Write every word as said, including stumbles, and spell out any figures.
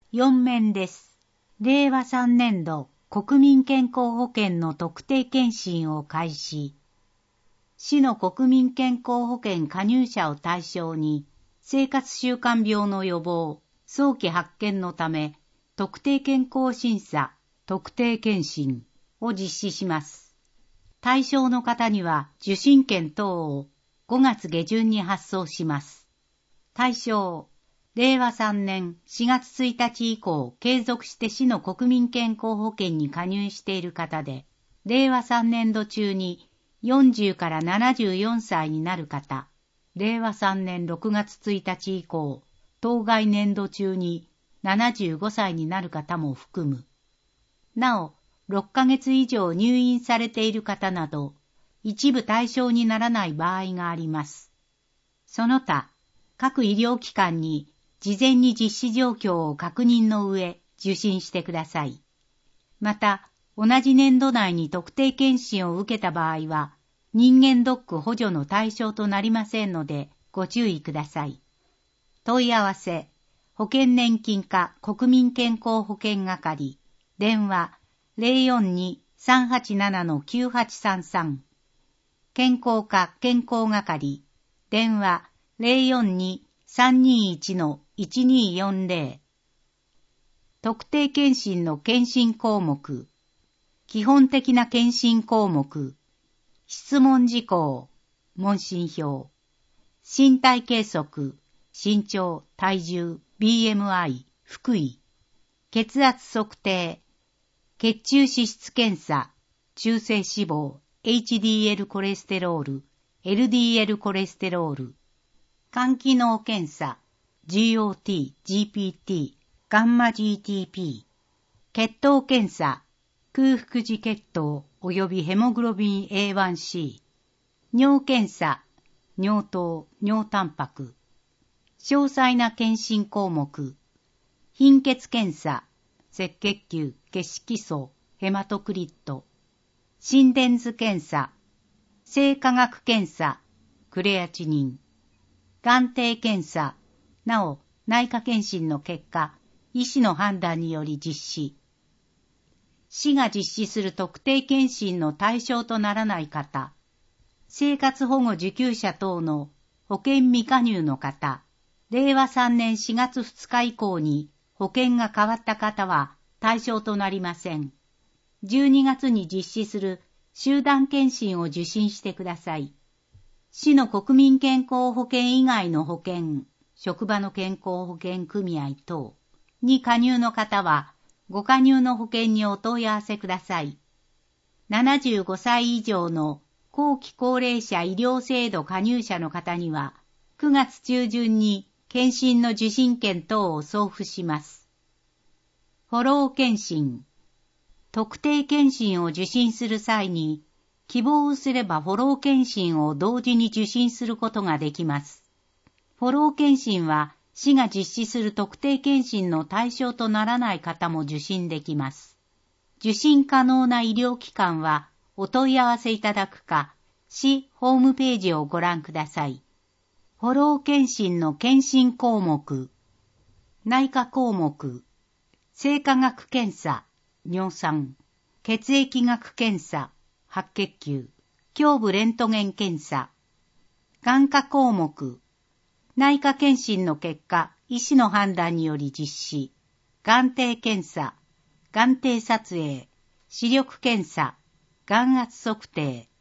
よん面です。れいわさんねん度国民健康保険の特定健診を開始。市の国民健康保険加入者を対象に、生活習慣病の予防、早期発見のため、特定健康審査、特定健診を実施します。対象の方には受診券等をごがつ下旬に発送します。対象、れいわさんねんしがつついたち以降継続して市の国民健康保険に加入している方で、れいわさんねん度中によんじゅうからななじゅうよんさいになる方、れいわさんねんろくがつついたち以降、当該年度中にななじゅうごさいになる方も含む。なお、ろっかげつ以上入院されている方など、一部対象にならない場合があります。その他、各医療機関に事前に実施状況を確認の上、受診してください。また、同じ年度内に特定健診を受けた場合は、人間ドック補助の対象となりませんので、ご注意ください。問い合わせ、保険年金課国民健康保険係、電話 ゼロよんに さんはちなな きゅうはちさんさん、健康課健康係、電話 ゼロよんに さんにいち いちによんゼロ、特定健診の健診項目、基本的な健診項目、質問事項、問診票、身体計測、身長、体重、ビーエムアイ、腹囲、血圧測定、血中脂質検査、中性脂肪、エイチディーエル コレステロール、エルディーエル コレステロール、肝機能検査、ジーオーティー、ジーピーティー、ガンマ ジーティーピー、血糖検査、空腹時血糖及びヘモグロビン エーワンシー、尿検査、尿糖、尿タンパク、詳細な検診項目、貧血検査、赤血球、血色素、ヘマトクリット、心電図検査、生化学検査、クレアチニン、眼底検査、なお内科検診の結果、医師の判断により実施。市が実施する特定健診の対象とならない方、生活保護受給者等の保険未加入の方、れいわさんねんしがつふつか以降に保険が変わった方は対象となりません。じゅうにがつに実施する集団健診を受診してください。市の国民健康保険以外の保険、職場の健康保険組合等に加入の方は、ご加入の保険にお問い合わせください。ななじゅうごさい以上の後期高齢者医療制度加入者の方には、くがつ中旬に健診の受診券等を送付します。フォロー健診。特定健診を受診する際に、希望すればフォロー健診を同時に受診することができます。フォロー健診は、市が実施する特定健診の対象とならない方も受診できます。受診可能な医療機関はお問い合わせいただくか、市ホームページをご覧ください。フォロー健診の健診項目、内科項目、生化学検査、尿酸、血液学検査、白血球、胸部レントゲン検査、眼科項目、内科検診の結果、医師の判断により実施、眼底検査、眼底撮影、視力検査、眼圧測定、